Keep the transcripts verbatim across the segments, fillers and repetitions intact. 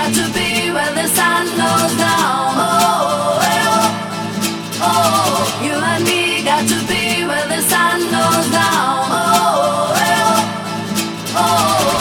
got to be where the sun goes down. Oh, oh, oh, you and me got to be where the sun goes down. Oh, oh, oh.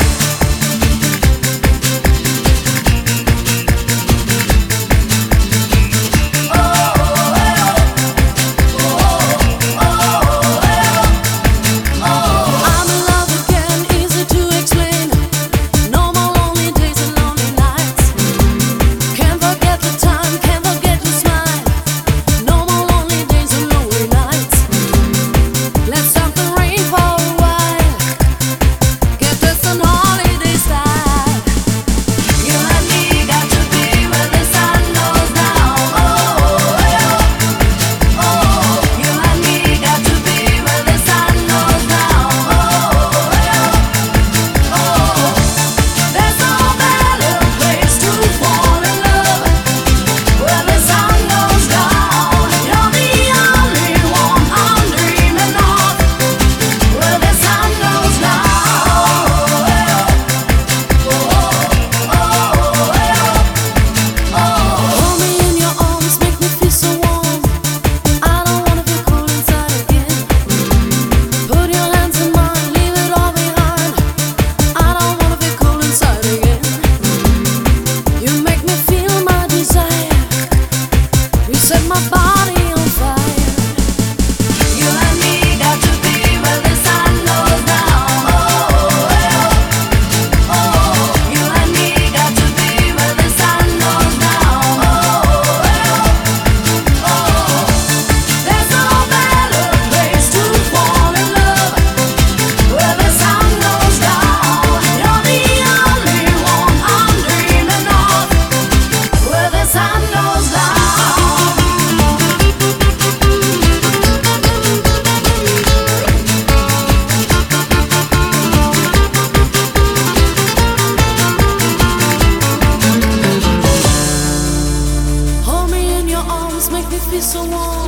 Make me feel so warm.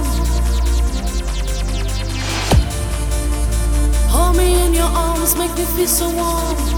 Hold me in your arms, make me feel so warm.